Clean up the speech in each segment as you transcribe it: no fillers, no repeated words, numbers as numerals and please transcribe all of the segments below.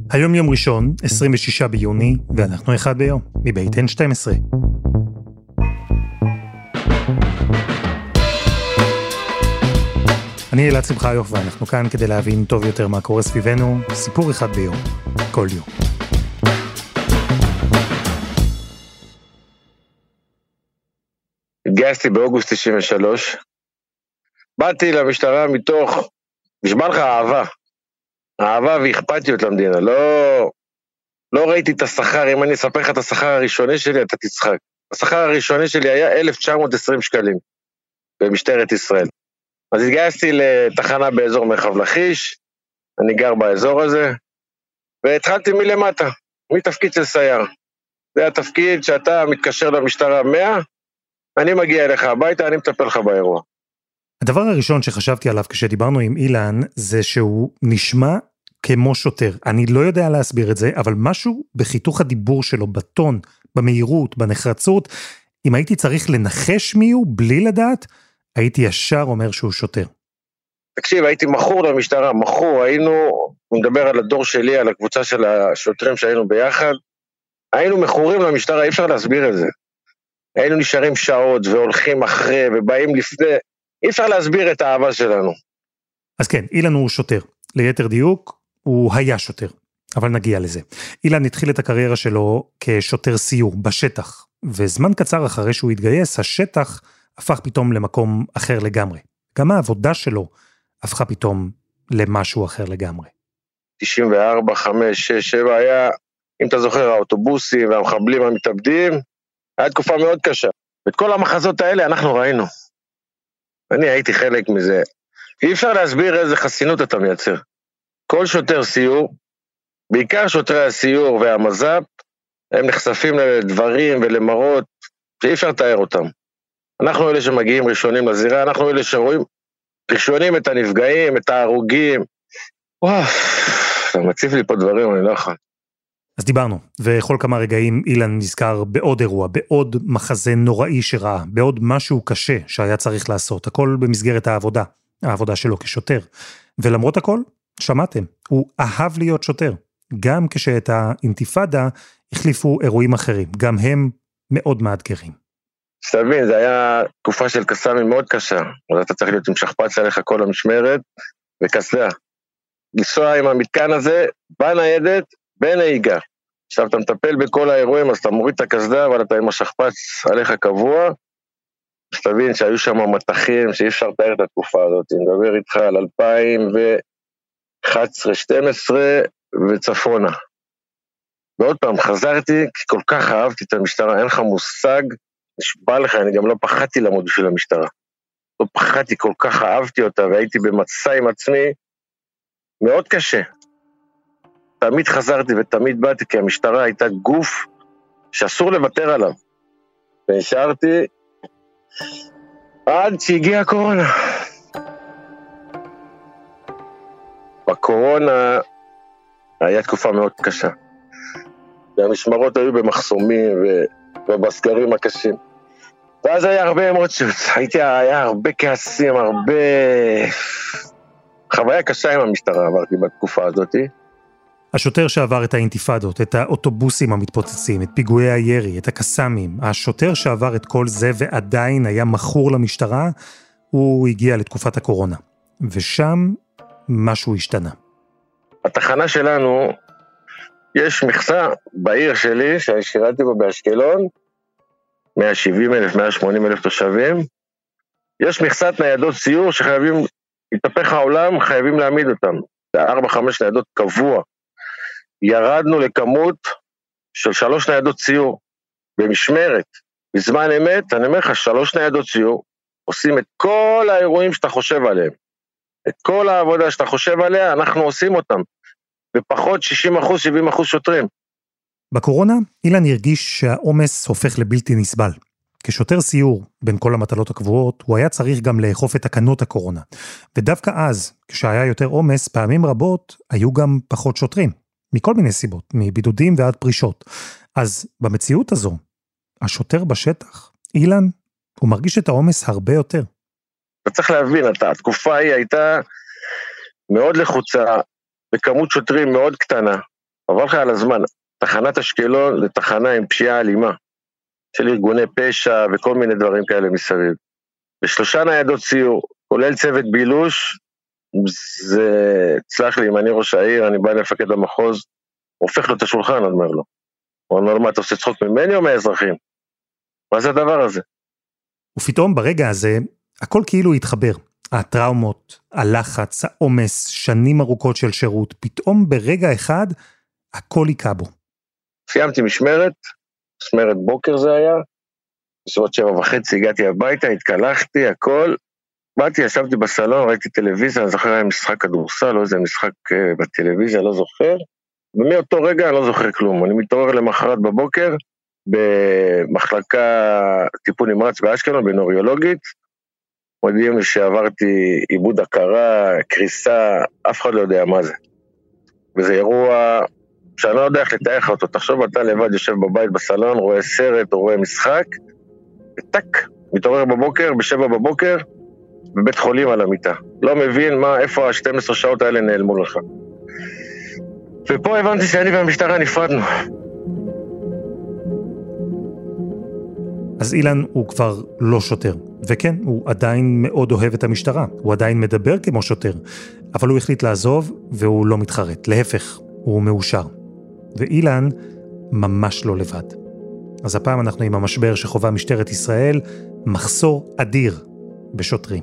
היום יום ראשון, 26 ביוני, ואנחנו אחד ביום, מבית N12. אני אלעד שמחיוף, ואנחנו כאן כדי להבין טוב יותר מה קורה סביבנו, סיפור אחד ביום, כל יום. התגייסתי באוגוסט 93, באתי למשטרה מתוך, נשמע לך אהבה ואכפתיות למדינה, לא ראיתי את השכר, אם אני אספר לך את השכר הראשוני שלי, אתה תצחק. השכר הראשוני שלי היה 1920 שקלים, במשטרת ישראל. אז התגייסתי לתחנה באזור מרחב לכיש, אני גר באזור הזה, והתחלתי מלמטה, מתפקיד של סייר. זה התפקיד שאתה מתקשר למשטרה 100, אני מגיע אליך הביתה, אני מטפל לך באירוע. הדבר הראשון שחשבתי עליו כשדיברנו עם אילן, זה שהוא נשמע כמו שוטר. אני לא יודע להסביר את זה, אבל משהו בחיתוך הדיבור שלו, בטון, במהירות, בנחרצות, אם הייתי צריך לנחש מיהו בלי לדעת, הייתי ישר אומר שהוא שוטר. תקשיב, הייתי מכור למשטרה, הוא מדבר על הדור שלי, על הקבוצה של השוטרים שהיינו ביחד, היינו מכורים למשטרה, אי אפשר להסביר את זה. היינו נשארים שעות והולכים אחרי ובאים לפני, אי אפשר להסביר את האהבה שלנו. אז כן, אילן הוא שוטר. ליתר דיוק, הוא היה שוטר. אבל נגיע לזה. אילן התחיל את הקריירה שלו כשוטר סיור בשטח, וזמן קצר אחרי שהוא התגייס, השטח הפך פתאום למקום אחר לגמרי. גם העבודה שלו הפכה פתאום למשהו אחר לגמרי. 94, 5, 6, 7 היה, אם אתה זוכר, האוטובוסים והמחבלים המתאבדים, היה תקופה מאוד קשה. ואת כל המחזות האלה אנחנו ראינו. אני הייתי חלק מזה. אי אפשר להסביר איזה חסינות אתה מייצר. כל שוטר סיור, בעיקר שוטרי הסיור והמז"פ, הם נחשפים לדברים ולמראות שאי אפשר לתאר אותם. אנחנו אלה שמגיעים ראשונים לזירה, אנחנו אלה שרואים ראשונים את הנפגעים, את ההרוגים. וואו, אתה מציף לי פה דברים, אני לא יכול. אז דיברנו, וכל כמה רגעים אילן נזכר בעוד אירוע, בעוד מחזה נוראי שראה, בעוד משהו קשה שהיה צריך לעשות, הכל במסגרת העבודה שלו כשוטר. ולמרות הכל, שמעתם, הוא אהב להיות שוטר, גם כשאת האינתיפאדה החליפו אירועים אחרים, גם הם מאוד מאתגרים. שתבין, זה היה תקופה של קסאמים מאוד קשה, אז אתה צריך להיות עם שכפ"ץ עליך כל המשמרת, וקסדה. לנסוע עם המתקן הזה, בניידת, בנהיגה. עכשיו אתה מטפל בכל האירועים, אז אתה מוריד את הקסדה, אבל אתה עם השכפ"ץ עליך קבוע, שתבין שהיו שם מתחים, שאי אפשר לתאר את התקופה הזאת, אני מדבר איתך על 2011-12 וצפונה. ועוד פעם, חזרתי, כי כל כך אהבתי את המשטרה, אין לך מושג, נשבע לך, אני גם לא פחדתי לעמוד בשביל המשטרה. לא פחדתי, כל כך אהבתי אותה, והייתי במצע עם עצמי, מאוד קשה. תמיד חזרתי ותמיד באתי, כי המשטרה הייתה גוף שאסור לוותר עליו. ונשארתי עד שהגיעה הקורונה. בקורונה היה תקופה מאוד קשה. והמשמרות היו במחסומים ובסגרים הקשים. ואז היה הרבה אמוציות, היה הרבה כעסים, הרבה חוויה קשה עם המשטרה עברתי בתקופה הזאת. השוטר שעבר את האינתיפאדות, את האוטובוסים המתפוצצים, את פיגועי הירי, את הקסאמים, השוטר שעבר את כל זה ועדיין היה מכור למשטרה, הוא הגיע לתקופת הקורונה. ושם משהו השתנה. התחנה שלנו, יש מכסה בעיר שלי, שהשארתי בו באשקלון, 170,000, 180,000 תושבים, יש מכסת ניידות סיור שחייבים, התהפך העולם, חייבים להעמיד אותם. 4-5 ניידות קבוע. ירדנו לכמות של 3 ניידות סיור במשמרת. בזמן אמת, אני אומר לך, 3 ניידות סיור, עושים את כל האירועים שאתה חושב עליהם. את כל העבודה שאתה חושב עליה, אנחנו עושים אותם. בפחות 60%, 70% שוטרים. בקורונה, אילן הרגיש שהעומס הופך לבלתי נסבל. כשוטר סיור בין כל המטלות הקבועות, הוא היה צריך גם לאכוף את תקנות הקורונה. ודווקא אז, כשהיה יותר עומס, פעמים רבות היו גם פחות שוטרים. מכל מיני סיבות, מבידודים ועד פרישות. אז במציאות הזו, השוטר בשטח, אילן, הוא מרגיש את העומס הרבה יותר. אתה צריך להבין, התקופה היא הייתה מאוד לחוצה, בכמות שוטרים מאוד קטנה. עבר לך על הזמן, תחנת אשקלון לתחנה עם פשיעה אלימה, של ארגוני פשע וכל מיני דברים כאלה מסביב. ו3 ניידות סיור, כולל צוות בילוש, זה, צלח לי, אם אני ראש העיר, אני בא למפקד המחוז, הופך לו את השולחן, אומר לו. הוא אומר, מה, אתה עושה צחוק ממני או מהאזרחים? מה זה הדבר הזה? ופתאום ברגע הזה, הכל כאילו התחבר. הטראומות, הלחץ, העומס, שנים ארוכות של שירות, פתאום ברגע אחד, הכל יקע בו. סיימתי משמרת בוקר זה היה, בסביבות 7:30 הגעתי הביתה, התקלחתי, הכל, באתי, ישבתי בסלון, ראיתי טלוויזיה, אני זוכר היה משחק כדורסל, או איזה משחק בטלוויזיה, לא זוכר, ומאותו רגע אני לא זוכר כלום, אני מתעורר למחרת בבוקר, במחלקה טיפול נמרץ באשקלון, בנוריולוגית, מודיעים לי שעברתי עיבוד הכרה, קריסה, אף אחד לא יודע מה זה. וזה אירוע שאני לא יודע איך לתאר אותו, תחשוב אתה לבד יושב בבית בסלון, רואה סרט או רואה משחק, וטק, מתעורר בבוקר, ב7:00, בבית חולים על המיטה. לא מבין איפה ה12 שעות האלה נעלמו לך. ופה הבנתי שאני והמשטרה נפרדנו. אז אילן הוא כבר לא שוטר, וכן, הוא עדיין מאוד אוהב את המשטרה, הוא עדיין מדבר כמו שוטר, אבל הוא החליט לעזוב והוא לא מתחרט, להפך, הוא מאושר. ואילן ממש לא לבד. אז הפעם אנחנו עם המשבר שחובה משטרת ישראל, מחסור אדיר בשוטרים.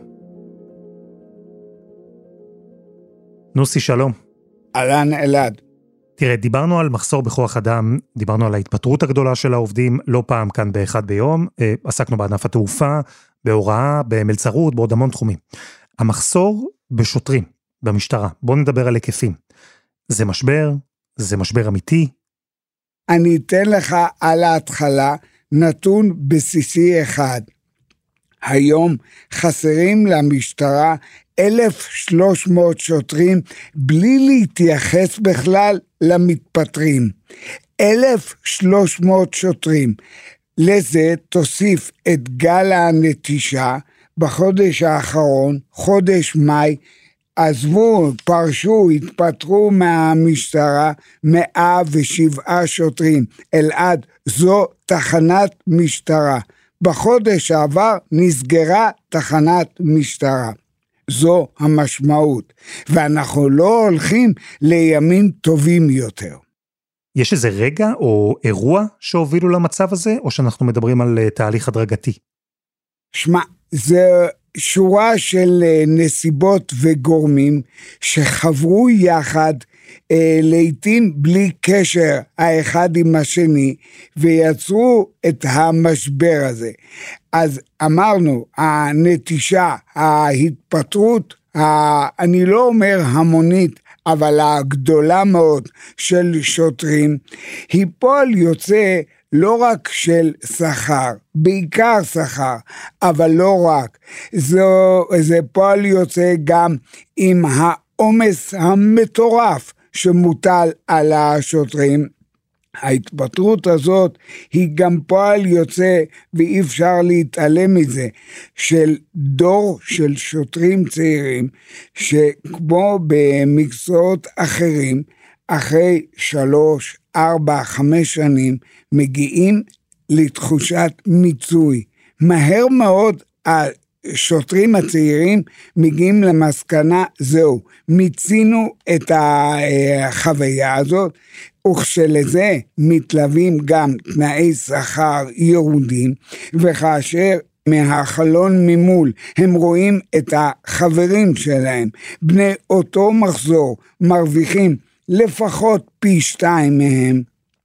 נוסי, שלום. אהלן אלעד. תראה, דיברנו על מחסור בכוח אדם, דיברנו על ההתפטרות הגדולה של העובדים, לא פעם כאן באחד ביום, עסקנו בענף התעופה, בהוראה, במלצרות, בעוד המון תחומים. המחסור בשוטרים, במשטרה, בואו נדבר על היקפים. זה משבר אמיתי? אני אתן לך על ההתחלה נתון בסיסי אחד. היום חסרים למשטרה 1,300 שוטרים, בלי להתייחס בכלל למתפטרים. 1,300 שוטרים. לזה תוסיף את גל הנטישה בחודש האחרון, חודש מאי, עזבו, פרשו, התפטרו מהמשטרה 107 שוטרים. אלעד, זו תחנת משטרה. בחודש העבר נסגרה תחנת משטרה. זו המשמעות, ואנחנו לא הולכים לימים טובים יותר. יש איזה רגע או אירוע שהובילו למצב הזה, או שאנחנו מדברים על תהליך הדרגתי? שמע, זה שורה של נסיבות וגורמים שחברו יחד, לעתים בלי קשר האחד עם השני, ויצרו את המשבר הזה. אז אמרנו, הנטישה, ההתפטרות, אני לא אומר המונית, אבל הגדולה מאוד של שוטרים, היא פועל יוצא לא רק של שכר, בעיקר שכר, אבל לא רק. זה פועל יוצא גם עם העומס המטורף שמוטל על השוטרים. ההתפטרות הזאת היא גם פועל יוצא, ואי אפשר להתעלם מזה, של דור של שוטרים צעירים, שכמו במקצועות אחרים, אחרי 3, 4, 5 שנים, מגיעים לתחושת מיצוי. מהר מאוד השוטרים הצעירים מגיעים למסקנה, זהו, מיצינו את החוויה הזאת, וכשלזה מתלווים גם תנאי שכר ירודים, וכאשר מהחלון ממול הם רואים את החברים שלהם, בני אותו מחזור, מרוויחים לפחות פי 2 מהם,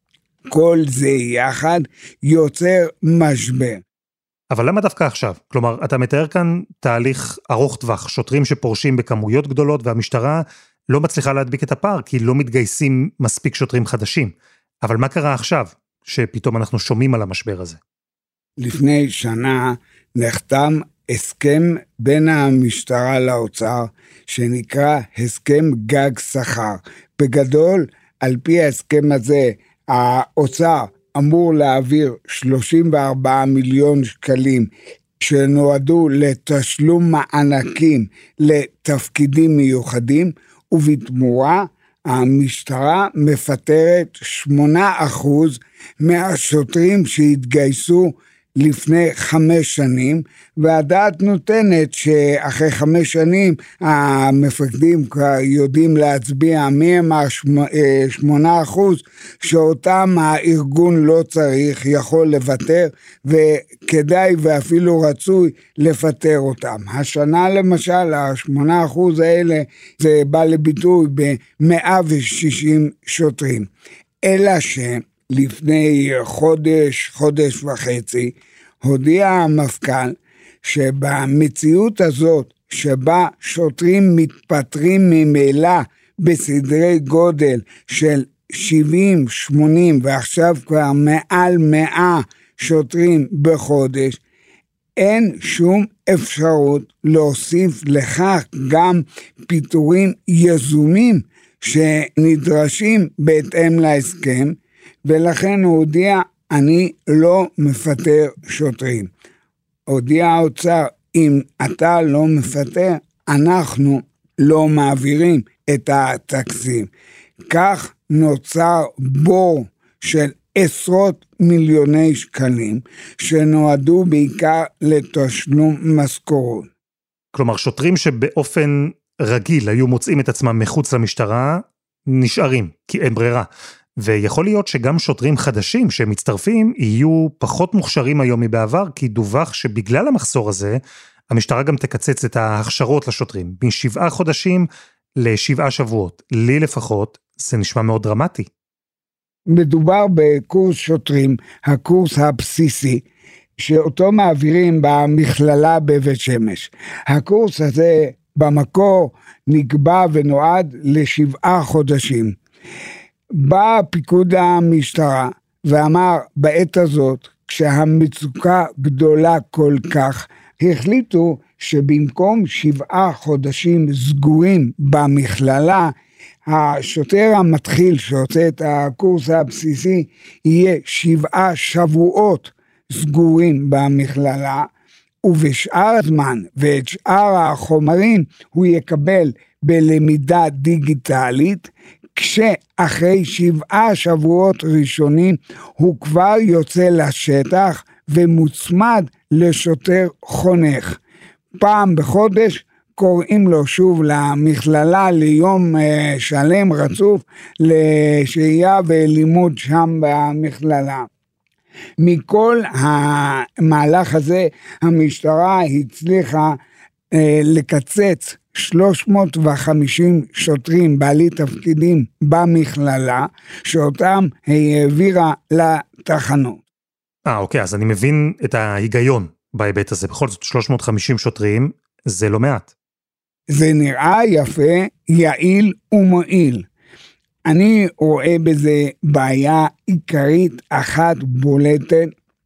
כל זה יחד יוצר משבר. אבל למה דווקא עכשיו? כלומר, אתה מתאר כאן תהליך ארוך טווח, שוטרים שפורשים בכמויות גדולות, והמשטרה לא מצליחה להדביק את הפער, כי לא מתגייסים מספיק שוטרים חדשים. אבל מה קרה עכשיו, שפתאום אנחנו שומעים על המשבר הזה? לפני שנה נחתם הסכם בין המשטרה לאוצר, שנקרא הסכם גג שכר. בגדול, על פי ההסכם הזה, האוצר אמור להעביר 34 מיליון שקלים, שנועדו לתשלום מענקים לתפקידים מיוחדים, ובתמורה המשטרה מפטרת 8% מהשוטרים שהתגייסו לפני 5 שנים, והדעת נותנת שאחרי 5 שנים המפקדים כבר יודעים להצביע מי הם 8% שאותם הארגון לא צריך, יכול לוותר, וכדאי ואפילו רצוי לפטר אותם. השנה למשל, 8% האלה, זה בא לביטוי ב-160 שוטרים. אלא לפני חודש וחצי, הודיע המפכ"ל שבמציאות הזאת, שבה שוטרים מתפטרים ממילא בסדרי גודל של 70, 80 ועכשיו כבר מעל 100 שוטרים בחודש, אין שום אפשרות להוסיף לכך גם פיטורים יזומים שנדרשים בהתאם להסכם, ולכן הוא הודיע, אני לא מפטר שוטרים. הודיע האוצר, אם אתה לא מפטר, אנחנו לא מעבירים את התקציב. כך נוצר בור של עשרות מיליוני שקלים, שנועדו בעיקר לתשלום משכורות. כלומר, שוטרים שבאופן רגיל היו מוצאים את עצמם מחוץ למשטרה, נשארים, כי אין ברירה. ויכול להיות שגם שוטרים חדשים שמצטרפים יהיו פחות מוכשרים היום מבעבר, כי דווח שבגלל המחסור הזה, המשטרה גם תקצץ את ההכשרות לשוטרים, מ7 חודשים ל7 שבועות. לי לפחות, זה נשמע מאוד דרמטי. מדובר בקורס שוטרים, הקורס הבסיסי, שאותו מעבירים במכללה בבית שמש. הקורס הזה במקור נקבע ונועד ל7 חודשים. בא פיקוד המשטרה ואמר בעת הזאת, כשהמצוקה גדולה כל כך, החליטו שבמקום 7 חודשים סגורים במכללה, השוטר המתחיל שעושה את הקורס הבסיסי, יהיה 7 שבועות סגורים במכללה, ובשאר הזמן ואת שאר החומרים הוא יקבל בלמידה דיגיטלית, כשאחרי 7 שבועות ראשונים הוא כבר יוצא לשטח ומוצמד לשוטר חונך. פעם בחודש קוראים לו שוב למכללה ליום שלם רצוף לשהייה ולימוד שם במכללה. מכל המהלך הזה המשטרה הצליחה לקצץ 350 שוטרים בעלי תפקידים במכללה, שאותם היא העבירה לתחנות. אוקיי, אז אני מבין את ההיגיון בהיבט הזה. בכל זאת 350 שוטרים זה לא מעט. זה נראה יפה, יעיל ומועיל. אני רואה בזה בעיה עיקרית אחת בולטת,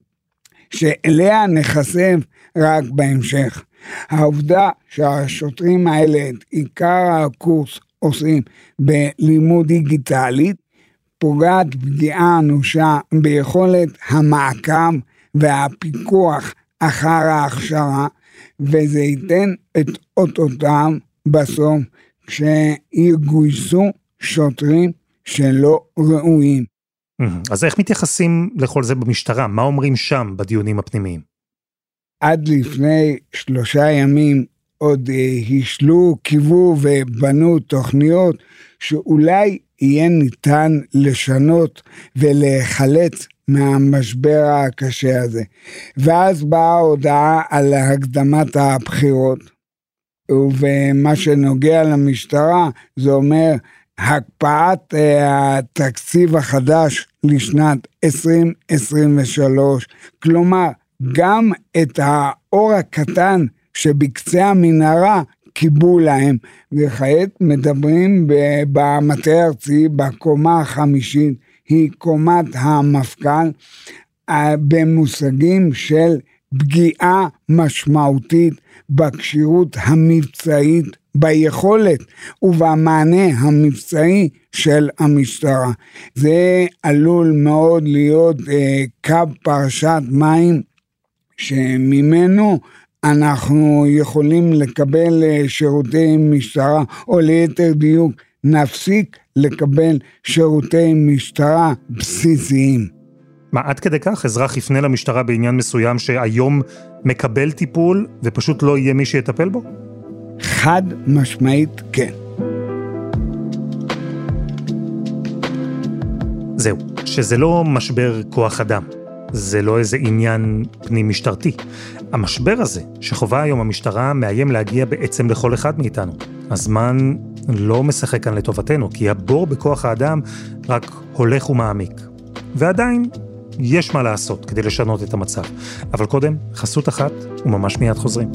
שאליה נחשף רק בהמשך. העובדה שהשוטרים האלה, עיקר הקורס עושים בלימוד דיגיטלית, פוגעת פגיעה אנושה ביכולת המעקב והפיקוח אחר ההכשרה, וזה ייתן את אותותם בסוף כשיגויסו שוטרים שלא ראויים. אז איך מתייחסים לכל זה במשטרה? מה אומרים שם בדיונים הפנימיים? עד לפני 3 ימים עוד השלו, קיוו ובנו תוכניות שאולי יהיה ניתן לשנות ולחלץ מהמשבר הקשה הזה. ואז באה ההודעה על הקדמת הבחירות, ומה שנוגע למשטרה זה אומר הקפאת התקציב החדש לשנת 2023, כלומר גם את האור הקטן שבקצה המנהרה קיבלו להם, וכעת מדברים במטה הארצי בקומה ה-5, היא קומת המפכ"ל, במושגים של פגיעה משמעותית בקשירות המבצעית, ביכולת ובמענה המבצעי של המשטרה. זה עלול מאוד להיות קו פרשת מים, שממנו אנחנו יכולים לקבל שירותי משטרה, או ליתר דיוק נפסיק לקבל שירותי משטרה בסיסיים. מה, עד כדי כך אזרח יפנה למשטרה בעניין מסוים שהיום מקבל טיפול ופשוט לא יהיה מי שיטפל בו? חד משמעית כן. זהו, שזה לא משבר כוח אדם, זה לא איזה עניין פנים משטרתי. המשבר הזה שחובה היום המשטרה מאיים להגיע בעצם לכל אחד מאיתנו. הזמן לא משחק כאן לטובתנו, כי הבור בכוח האדם רק הולך ומעמיק. ועדיין יש מה לעשות כדי לשנות את המצב. אבל קודם, חסות אחת וממש מיד חוזרים.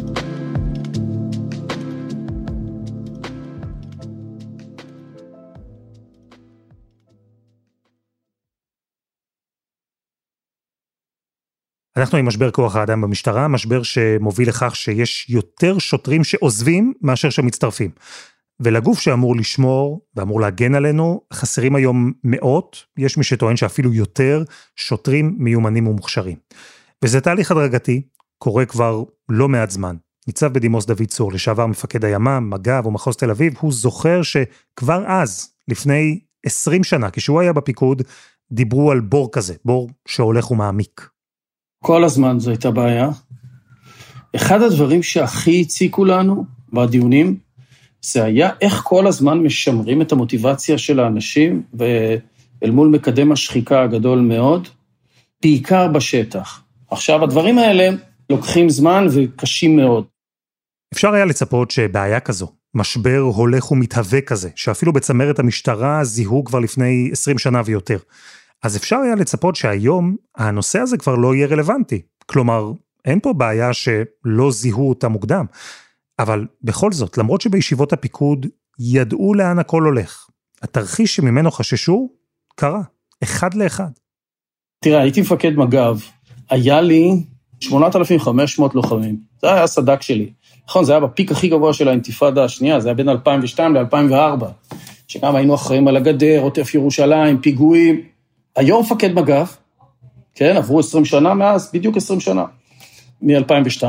אנחנו עם משבר כוח האדם במשטרה, משבר שמוביל לכך שיש יותר שוטרים שעוזבים מאשר שמצטרפים. ולגוף שאמור לשמור ואמור להגן עלינו, חסרים היום מאות, יש מי שטוען שאפילו יותר, שוטרים מיומנים ומוכשרים. וזה תהליך הדרגתי, קורה כבר לא מעט זמן. ניצב בדימוס דוד צור, לשעבר מפקד הימ"מ, מג"ב ומחוז תל אביב, הוא זוכר שכבר אז, לפני 20 שנה, כשהוא היה בפיקוד, דיברו על בור כזה, בור שהולך ומעמיק. כל הזמן זו הייתה בעיה. אחד הדברים שהכי הציקו לנו בדיונים, זה היה איך כל הזמן משמרים את המוטיבציה של האנשים, ואל מול מקדם השחיקה הגדול מאוד, בעיקר בשטח. עכשיו, הדברים האלה לוקחים זמן וקשים מאוד. אפשר היה לצפות שבעיה כזו, משבר הולך ומתהווה כזה, שאפילו בצמרת המשטרה זיהו כבר לפני 20 שנה ויותר. אז אפשר היה לצפות שהיום הנושא הזה כבר לא יהיה רלוונטי. כלומר, אין פה בעיה שלא זיהו אותה מוקדם. אבל בכל זאת, למרות שבישיבות הפיקוד ידעו לאן הכל הולך, התרחיש שממנו חששו קרה, אחד לאחד. תראה, הייתי מפקד מג"ב, היה לי 8,500 לוחמים, זה היה הסדק שלי. נכון, זה היה בפיק הכי גבוה של האינתיפאדה השנייה, זה היה בין 2002 ל-2004, שגם היינו אחראים על הגדר, עוטף ירושלים, פיגועים. היום מפקד מג"ב, כן, עברו 20 שנה מאז, בדיוק 20 שנה, מ-2002,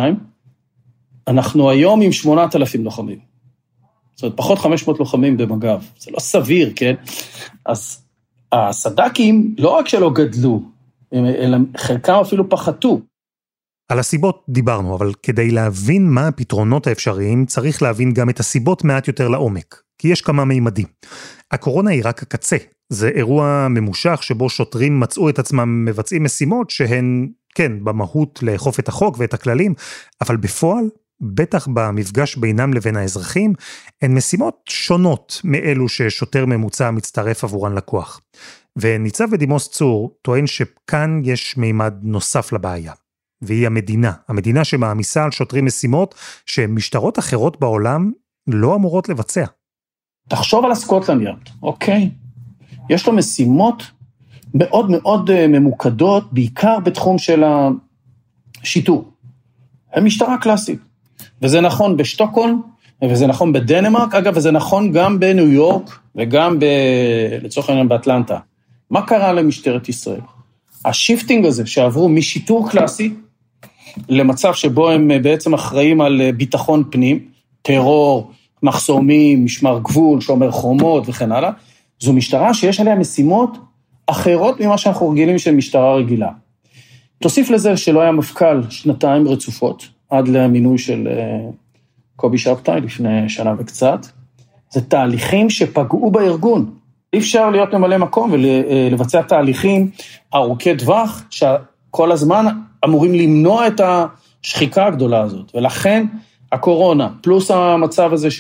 אנחנו היום עם 8,000 לוחמים. זאת אומרת, פחות 500 לוחמים במג"ב. זה לא סביר, כן? אז הסדקים לא רק שלא גדלו, אלא חלקם אפילו פחתו. על הסיבות דיברנו, אבל כדי להבין מה הפתרונות האפשריים, צריך להבין גם את הסיבות מעט יותר לעומק. כי יש כמה מימדים. הקורונה היא רק הקצה. זה אירוע ממושך שבו שוטרים מצאו את עצמם מבצעים משימות שהן, כן, במהות לאכוף את החוק ואת הכללים, אבל בפועל, בטח במפגש בינם לבין האזרחים, הן משימות שונות מאלו ששוטר ממוצע מצטרף עבורן לכוח. וניצב בדימוס צור טוען שכאן יש מימד נוסף לבעיה, והיא המדינה שמעמיסה על שוטרים משימות שמשטרות אחרות בעולם לא אמורות לבצע. תחשוב על הסקוטלנד יארד, אוקיי? יש לו משימות מאוד מאוד ממוקדות, בעיקר בתחום של השיטור. הם משטרה קלאסית. וזה נכון בשטוקהולם, וזה נכון בדנמרק, אגב, וזה נכון גם בניו יורק, וגם לצורך העניין באטלנטה. מה קרה למשטרת ישראל? השיפטינג הזה שעברו משיטור קלאסי, למצב שבו הם בעצם אחראים על ביטחון פנים, טרור, מחסומים, משמר גבול, שומר חומות וכן הלאה, זו משטרה שיש עליה משימות אחרות ממה שאנחנו רגילים של משטרה רגילה. תוסיף לזה שלא היה מפכ"ל 2 רצופות, עד למינוי של קובי שבתאי לפני שנה וקצת. זה תהליכים שפגעו בארגון. אי אפשר להיות ממלא מקום ולבצע תהליכים ארוכי טווח, שכל הזמן אמורים למנוע את השחיקה הגדולה הזאת. ולכן הקורונה, פלוס המצב הזה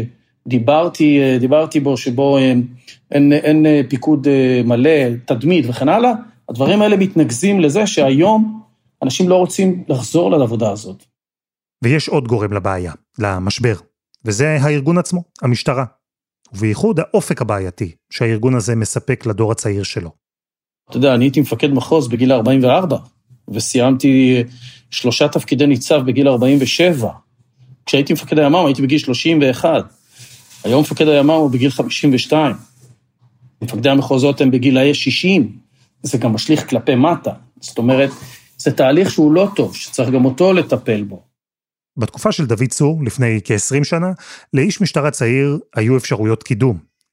שדיברתי בו, שבו אין פיקוד מלא, תדמית וכן הלאה, הדברים האלה מתנגזים לזה שהיום אנשים לא רוצים לחזור לעבודה הזאת. ויש עוד גורם לבעיה, למשבר, וזה הארגון עצמו, המשטרה, ובייחוד האופק הבעייתי שהארגון הזה מספק לדור הצעיר שלו. אתה יודע, אני הייתי מפקד מחוז בגיל 44, וסיימתי 3 תפקידי ניצב בגיל 47. כשהייתי מפקד הימ"מ הייתי בגיל 31, היום מפקד הימ"מ הוא בגיל 52, מפקדי המחוזות הם בגיל 60, זה גם משליך כלפי מטה, זאת אומרת, זה תהליך שהוא לא טוב, שצריך גם אותו לטפל בו. בתקופה של דוד צור, לפני כ-20 שנה, לאיש משטרה צעיר היו אפשרויות קידום.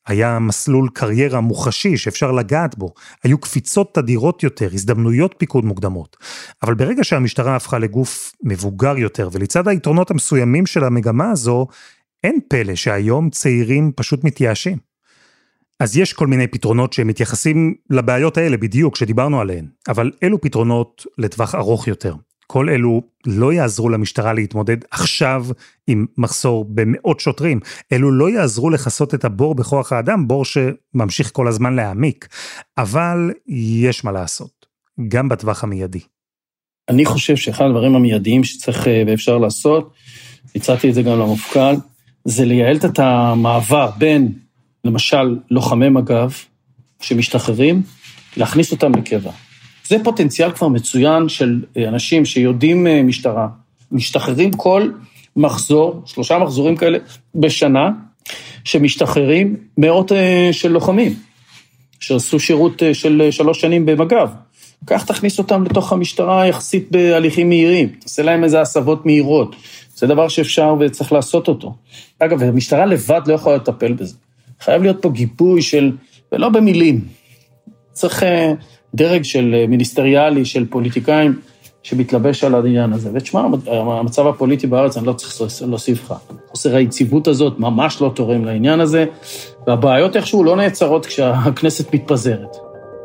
היה מסלול קריירה מוחשי שאפשר לגעת בו, היו קפיצות תדירות יותר, הזדמנויות פיקוד מוקדמות. אבל ברגע שהמשטרה הפכה לגוף מבוגר יותר, ולצד היתרונות המסוימים של המגמה הזו, אין פלא שהיום צעירים פשוט מתייאשים. אז יש כל מיני פתרונות שמתייחסים לבעיות האלה בדיוק שדיברנו עליהן, אבל אלו פתרונות לטווח ארוך יותר. כל אלו לא יעזרו למשטרה להתמודד עכשיו עם מחסור במאות שוטרים, אלו לא יעזרו לחסות את הבור בכוח האדם, בור שממשיך כל הזמן להעמיק, אבל יש מה לעשות, גם בטווח המיידי. אני חושב שאחד הדברים המיידיים שצריך ואפשר לעשות, הצעתי את זה גם למפכ"ל, זה לייעל את המעבר בין, למשל, לוחמי מג"ב שמשתחררים, להכניס אותם לקבע. זה פוטנציאל כבר מצוין של אנשים שיודעים משטרה, משתחררים כל מחזור, 3 מחזורים כאלה בשנה, שמשתחררים מאות של לוחמים, שעשו שירות של 3 שנים במג"ב. כך תכניס אותם לתוך המשטרה יחסית בהליכים מהירים, תעשה להם איזה הסבות מהירות, זה דבר שאפשר וצריך לעשות אותו. אגב, המשטרה לבד לא יכולה לטפל בזה. חייב להיות פה גיבוי של, ולא במילים, צריך דרג של מיניסטריאלי, של פוליטיקאים, שמתלבש על העניין הזה. ותשמע, המצב הפוליטי בארץ, אני לא צריך להוסיף לך. חוסר היציבות הזאת ממש לא תורם לעניין הזה, והבעיות איכשהו לא נעצרות כשהכנסת מתפזרת.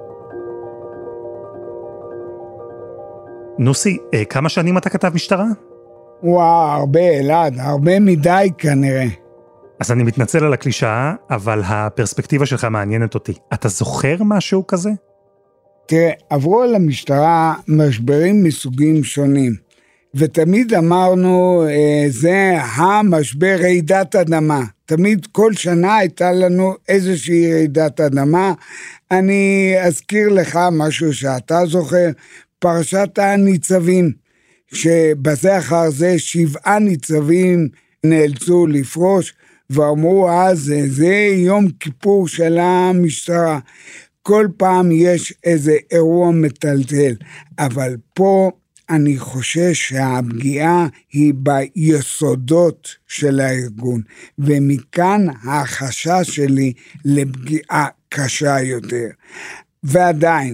נוסי, כמה שנים אתה כתב משטרה? וואו, הרבה אלעד, הרבה מדי כנראה. אז אני מתנצל על הקלישאה, אבל הפרספקטיבה שלך מעניינת אותי. אתה זוכר משהו כזה? תראה, עברו על המשטרה משברים מסוגים שונים, ותמיד אמרנו, זה המשבר רעידת אדמה. תמיד כל שנה הייתה לנו איזושהי רעידת אדמה. אני אזכיר לך משהו שאתה זוכר, פרשת הניצבים, שבזה אחר זה 7 ניצבים נאלצו לפרוש, ואמרו אז, זה יום כיפור של המשטרה. כל פעם יש איזה אירוע מטלטל, אבל פה אני חושש שהפגיעה היא ביסודות של הארגון, ומכאן החשש שלי לפגיעה קשה יותר. ועדיין,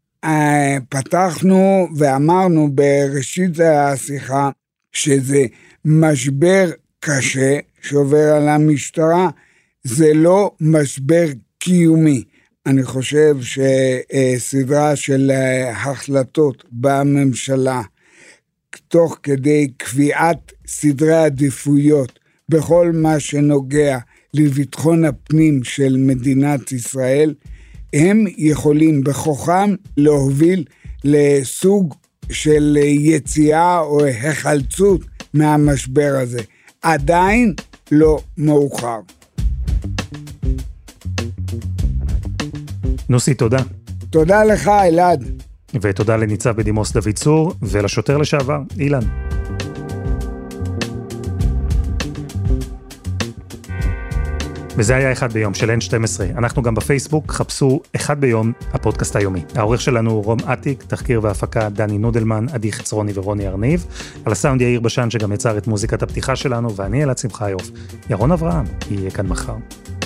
פתחנו ואמרנו בראשית השיחה, שזה משבר קשה שעובר על המשטרה, זה לא משבר קיומי. אני חושב שסדרה של החלטות בממשלה, תוך כדי קביעת סדרי עדיפויות, בכל מה שנוגע לביטחון הפנים של מדינת ישראל, הם יכולים בכוחם להוביל לסוג של יציאה או החלצות מהמשבר הזה. עדיין לא מאוחר. נוסי, תודה. תודה לך, אלעד. ותודה לניצב בדימוס דוד צור, ולשוטר לשעבר, אילן. וזה היה אחד ביום של N12. אנחנו גם בפייסבוק, חפשו אחד ביום, הפודקאסט היומי. העורך שלנו הוא רום עתיק, תחקיר והפקה דני נודלמן, עדי חצרוני ורוני ארניב. על הסאונד יאיר בשן שגם יצר את מוזיקת הפתיחה שלנו, ואני אלעד שמחיוף. ירון אברהם יהיה כאן מחר.